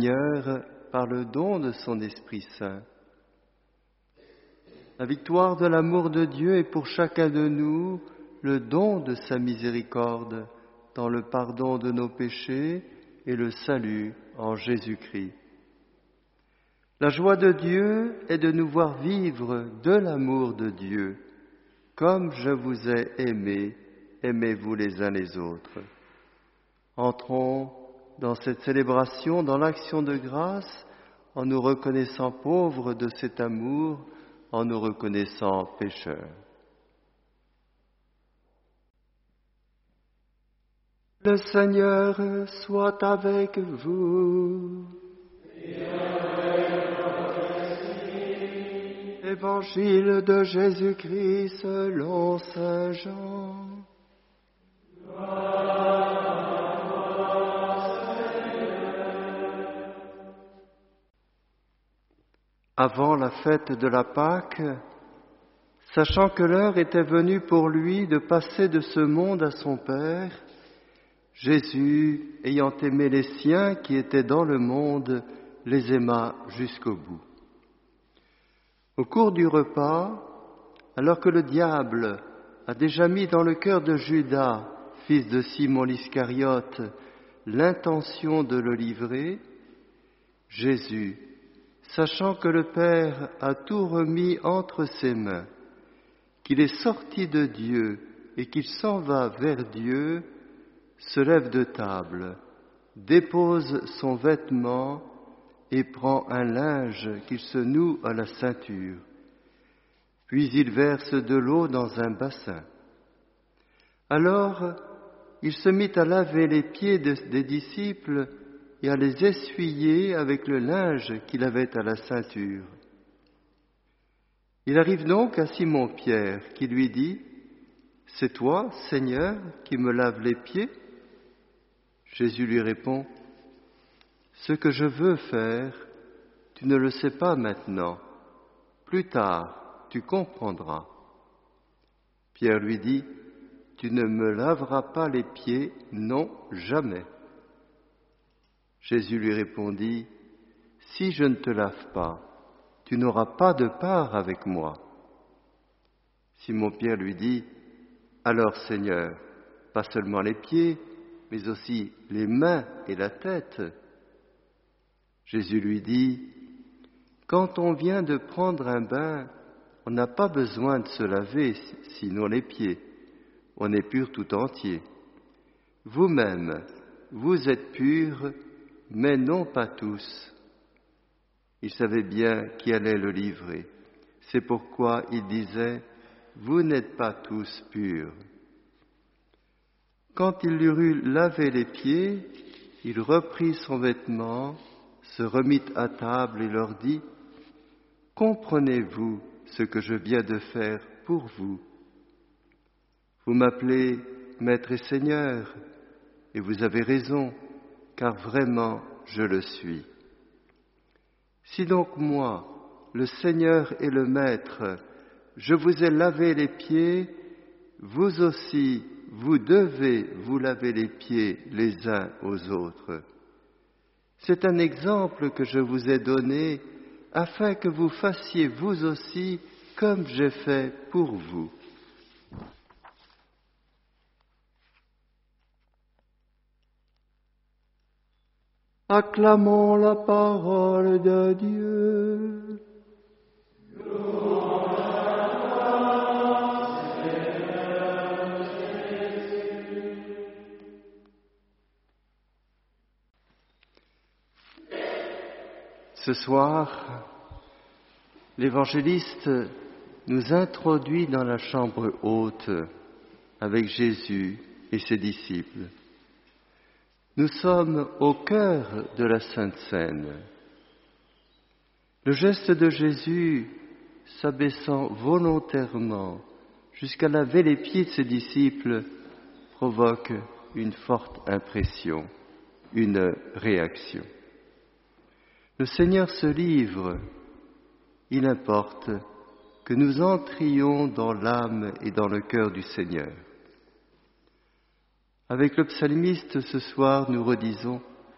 Seigneur par le don de son Esprit Saint. La victoire de l'amour de Dieu est pour chacun de nous le don de sa miséricorde dans le pardon de nos péchés et le salut en Jésus-Christ. La joie de Dieu est de nous voir vivre de l'amour de Dieu. Comme je vous ai aimés, aimez-vous les uns les autres. Entrons dans cette célébration, dans l'action de grâce, en nous reconnaissant pauvres de cet amour, en nous reconnaissant pécheurs. Le Seigneur soit avec vous. Évangile de Jésus-Christ selon saint Jean. Avant la fête de la Pâque, sachant que l'heure était venue pour lui de passer de ce monde à son Père, Jésus, ayant aimé les siens qui étaient dans le monde, les aima jusqu'au bout. Au cours du repas, alors que le diable a déjà mis dans le cœur de Judas, fils de Simon l'Iscariote, l'intention de le livrer, Jésus, sachant que le Père a tout remis entre ses mains, qu'il est sorti de Dieu et qu'il s'en va vers Dieu, se lève de table, dépose son vêtement et prend un linge qu'il se noue à la ceinture. Puis il verse de l'eau dans un bassin. Alors, il se mit à laver les pieds des disciples et à les essuyer avec le linge qu'il avait à la ceinture. Il arrive donc à Simon-Pierre qui lui dit « C'est toi, Seigneur, qui me laves les pieds ?» Jésus lui répond « Ce que je veux faire, tu ne le sais pas maintenant. Plus tard, tu comprendras. » Pierre lui dit « Tu ne me laveras pas les pieds, non, jamais. » Jésus lui répondit « Si je ne te lave pas, tu n'auras pas de part avec moi. » Simon-Pierre lui dit « Alors, Seigneur, pas seulement les pieds, mais aussi les mains et la tête. » Jésus lui dit « Quand on vient de prendre un bain, on n'a pas besoin de se laver, sinon les pieds. On est pur tout entier. Vous-même, vous êtes purs, mais non pas tous. » Il savait bien qui allait le livrer. C'est pourquoi il disait « Vous n'êtes pas tous purs. » Quand il lui eut lavé les pieds, il reprit son vêtement, se remit à table et leur dit « Comprenez-vous ce que je viens de faire pour vous? Vous m'appelez Maître et Seigneur, et vous avez raison, car vraiment je le suis. Si donc moi, le Seigneur et le Maître, je vous ai lavé les pieds, vous aussi, vous devez vous laver les pieds les uns aux autres. C'est un exemple que je vous ai donné afin que vous fassiez vous aussi comme j'ai fait pour vous. » Acclamons la parole de Dieu. Ce soir, l'évangéliste nous introduit dans la chambre haute avec Jésus et ses disciples. Nous sommes au cœur de la Sainte Seine. Le geste de Jésus, s'abaissant volontairement jusqu'à laver les pieds de ses disciples, provoque une forte impression, une réaction. Le Seigneur se livre, il importe que nous entrions dans l'âme et dans le cœur du Seigneur. Avec le psalmiste ce soir, nous redisons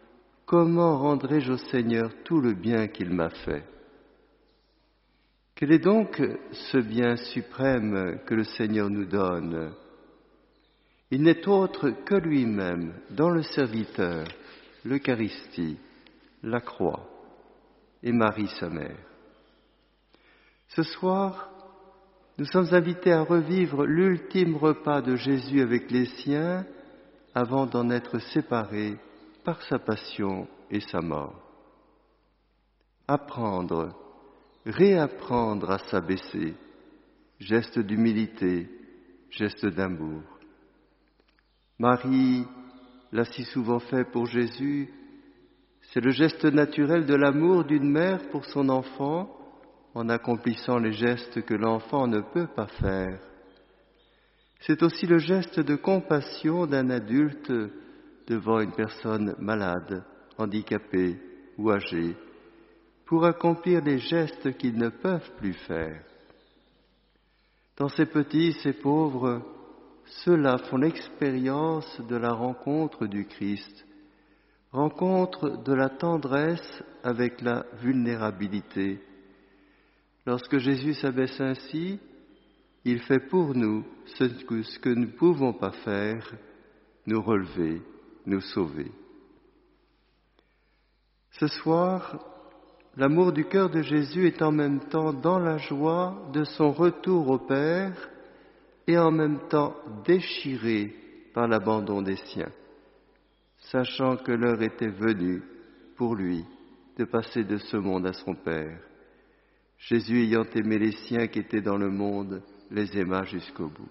comment rendrai-je au Seigneur tout le bien qu'il m'a fait? Quel est donc ce bien suprême que le Seigneur nous donne? Il n'est autre que lui-même, dans le serviteur, l'Eucharistie, la croix et Marie sa mère. Ce soir, nous sommes invités à revivre l'ultime repas de Jésus avec les siens avant d'en être séparés par sa passion et sa mort. Apprendre, réapprendre à s'abaisser, geste d'humilité, geste d'amour. Marie l'a si souvent fait pour Jésus, c'est le geste naturel de l'amour d'une mère pour son enfant en accomplissant les gestes que l'enfant ne peut pas faire. C'est aussi le geste de compassion d'un adulte devant une personne malade, handicapée ou âgée, pour accomplir les gestes qu'ils ne peuvent plus faire. Dans ces petits, ces pauvres, ceux-là font l'expérience de la rencontre du Christ, rencontre de la tendresse avec la vulnérabilité. Lorsque Jésus s'abaisse ainsi, il fait pour nous ce que nous ne pouvons pas faire, nous relever, nous sauver. Ce soir, l'amour du cœur de Jésus est en même temps dans la joie de son retour au Père et en même temps déchiré par l'abandon des siens, sachant que l'heure était venue pour lui de passer de ce monde à son Père. Jésus, ayant aimé les siens qui étaient dans le monde, les aima jusqu'au bout.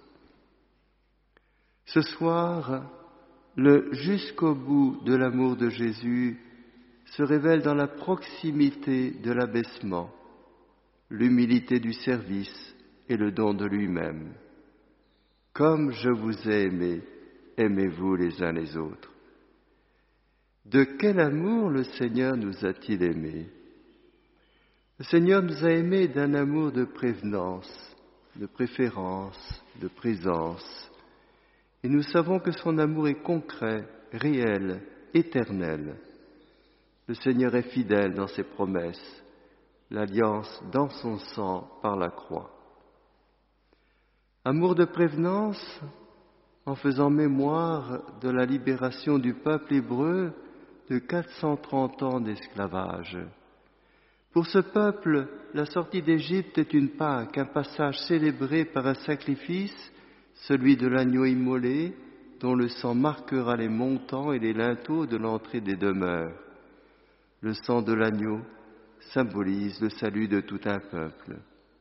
Ce soir, le jusqu'au bout de l'amour de Jésus se révèle dans la proximité de l'abaissement, l'humilité du service et le don de lui-même. Comme je vous ai aimé, aimez-vous les uns les autres. De quel amour le Seigneur nous a-t-il aimés? Le Seigneur nous a aimés d'un amour de prévenance, de préférence, de présence. Et nous savons que son amour est concret, réel, éternel. Le Seigneur est fidèle dans ses promesses, l'alliance dans son sang par la croix. Amour de prévenance en faisant mémoire de la libération du peuple hébreu de 430 ans d'esclavage. Pour ce peuple, la sortie d'Égypte est une Pâque, un passage célébré par un sacrifice, celui de l'agneau immolé, dont le sang marquera les montants et les linteaux de l'entrée des demeures. Le sang de l'agneau symbolise le salut de tout un peuple.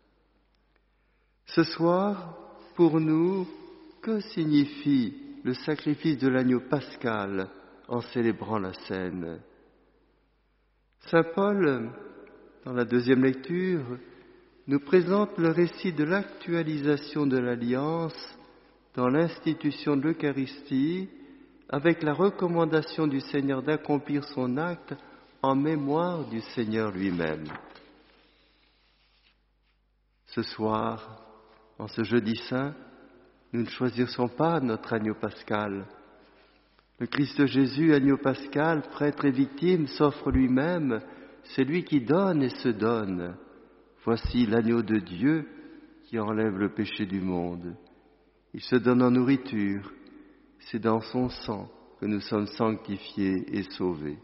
Ce soir, pour nous, que signifie le sacrifice de l'agneau pascal en célébrant la scène? Saint Paul, dans la deuxième lecture, nous présente le récit de l'actualisation de l'Alliance dans l'institution de l'Eucharistie avec la recommandation du Seigneur d'accomplir son acte en mémoire du Seigneur lui-même. Ce soir, en ce jeudi saint, nous ne choisissons pas notre agneau pascal. Le Christ Jésus, agneau pascal, prêtre et victime, s'offre lui-même, c'est lui qui donne et se donne. Voici l'agneau de Dieu qui enlève le péché du monde. Il se donne en nourriture, c'est dans son sang que nous sommes sanctifiés et sauvés.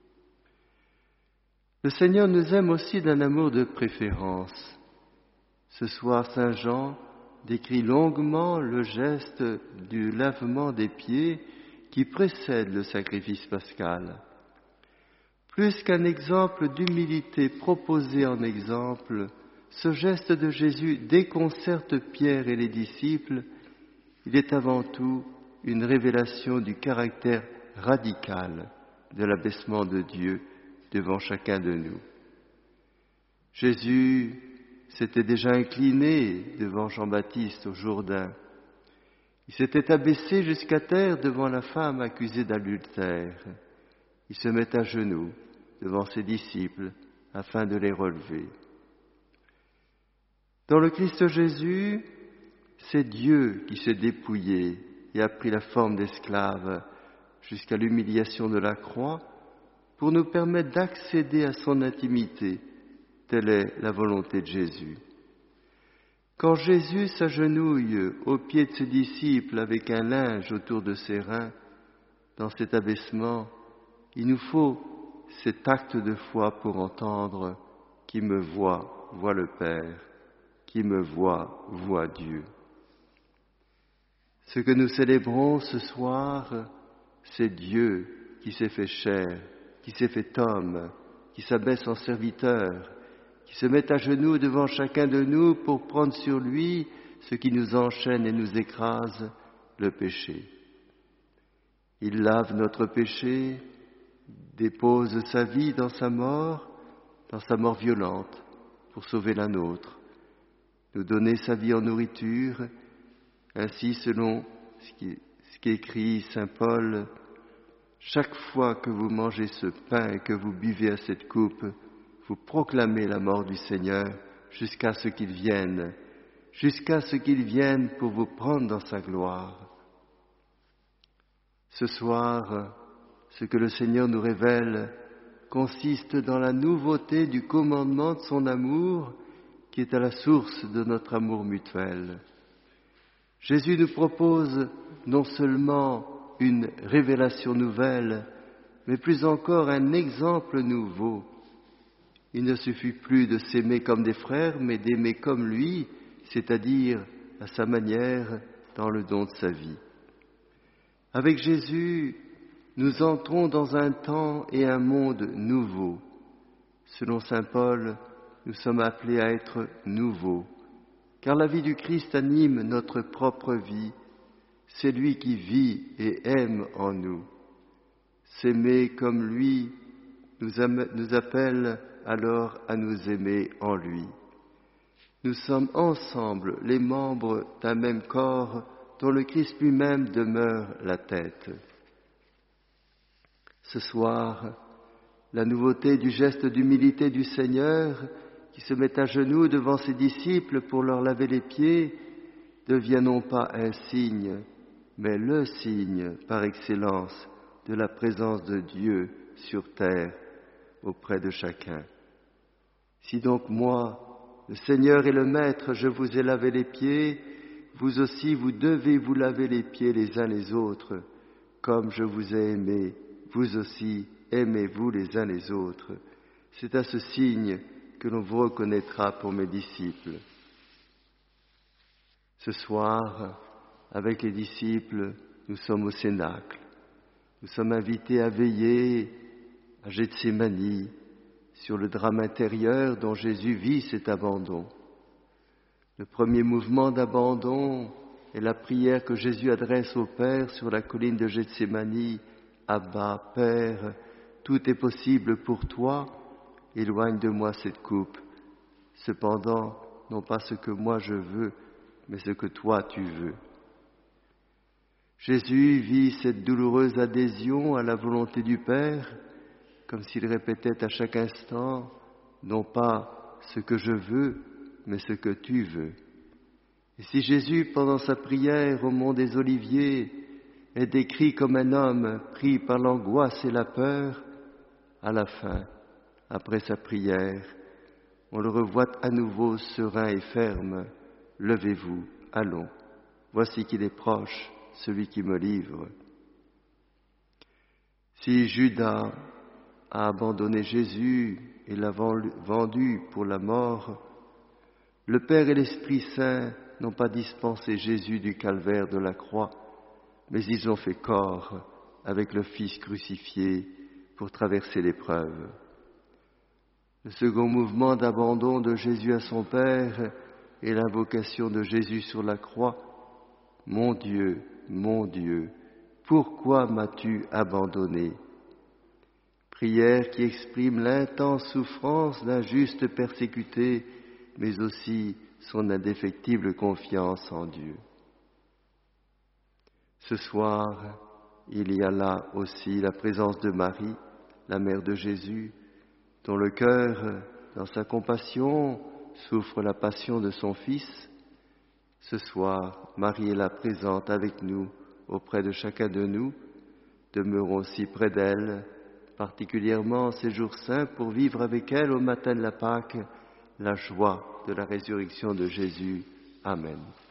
Le Seigneur nous aime aussi d'un amour de préférence. Ce soir, Saint Jean décrit longuement le geste du lavement des pieds qui précède le sacrifice pascal. Plus qu'un exemple d'humilité proposé en exemple, ce geste de Jésus déconcerte Pierre et les disciples. Il est avant tout une révélation du caractère radical de l'abaissement de Dieu devant chacun de nous. Jésus s'était déjà incliné devant Jean-Baptiste au Jourdain. Il s'était abaissé jusqu'à terre devant la femme accusée d'adultère. Il se met à genoux devant ses disciples afin de les relever. Dans le Christ Jésus, c'est Dieu qui s'est dépouillé et a pris la forme d'esclave jusqu'à l'humiliation de la croix pour nous permettre d'accéder à son intimité. Telle est la volonté de Jésus. Quand Jésus s'agenouille aux pieds de ses disciples avec un linge autour de ses reins, dans cet abaissement, il nous faut cet acte de foi pour entendre « Qui me voit, voit le Père. Qui me voit, voit Dieu. » Ce que nous célébrons ce soir, c'est Dieu qui s'est fait chair, qui s'est fait homme, qui s'abaisse en serviteur, qui se met à genoux devant chacun de nous pour prendre sur lui ce qui nous enchaîne et nous écrase, le péché. Il lave notre péché, dépose sa vie dans sa mort violente, pour sauver la nôtre, nous donner sa vie en nourriture. Ainsi, selon ce qu'écrit saint Paul, chaque fois que vous mangez ce pain et que vous buvez à cette coupe, vous proclamez la mort du Seigneur jusqu'à ce qu'il vienne pour vous prendre dans sa gloire. Ce soir, ce que le Seigneur nous révèle consiste dans la nouveauté du commandement de son amour qui est à la source de notre amour mutuel. Jésus nous propose non seulement une révélation nouvelle, mais plus encore un exemple nouveau. Il ne suffit plus de s'aimer comme des frères, mais d'aimer comme lui, c'est-à-dire à sa manière, dans le don de sa vie. Avec Jésus, nous entrons dans un temps et un monde nouveaux. Selon saint Paul, nous sommes appelés à être nouveaux, car la vie du Christ anime notre propre vie. C'est lui qui vit et aime en nous. S'aimer comme lui nous appelle alors à nous aimer en lui. Nous sommes ensemble les membres d'un même corps dont le Christ lui-même demeure la tête. Ce soir, la nouveauté du geste d'humilité du Seigneur, qui se met à genoux devant ses disciples pour leur laver les pieds, devient non pas un signe, mais le signe par excellence de la présence de Dieu sur terre auprès de chacun. Si donc moi, le Seigneur et le Maître, je vous ai lavé les pieds, vous aussi vous devez vous laver les pieds les uns les autres, comme je vous ai aimés, vous aussi aimez-vous les uns les autres. C'est à ce signe que l'on vous reconnaîtra pour mes disciples. Ce soir, avec les disciples, nous sommes au Cénacle. Nous sommes invités à veiller à Gethsémani sur le drame intérieur dont Jésus vit cet abandon. Le premier mouvement d'abandon est la prière que Jésus adresse au Père sur la colline de Gethsémani. Abba, Père, tout est possible pour toi, éloigne de moi cette coupe. Cependant, non pas ce que moi je veux, mais ce que toi tu veux. Jésus vit cette douloureuse adhésion à la volonté du Père, comme s'il répétait à chaque instant, non pas ce que je veux, mais ce que tu veux. Et si Jésus, pendant sa prière au mont des Oliviers, est décrit comme un homme pris par l'angoisse et la peur, à la fin, après sa prière, on le revoit à nouveau serein et ferme. Levez-vous, allons, voici qu'il est proche, celui qui me livre. Si Judas a abandonné Jésus et l'a vendu pour la mort, le Père et l'Esprit Saint n'ont pas dispensé Jésus du calvaire de la croix, mais ils ont fait corps avec le Fils crucifié pour traverser l'épreuve. Le second mouvement d'abandon de Jésus à son Père est l'invocation de Jésus sur la croix. Mon Dieu, pourquoi m'as-tu abandonné ? Prière qui exprime l'intense souffrance d'un juste persécuté, mais aussi son indéfectible confiance en Dieu. Ce soir, il y a là aussi la présence de Marie, la mère de Jésus, dont le cœur, dans sa compassion, souffre la passion de son Fils. Ce soir, Marie est là présente avec nous, auprès de chacun de nous. Demeurons aussi près d'elle, particulièrement ces jours saints, pour vivre avec elle au matin de la Pâque la joie de la résurrection de Jésus. Amen.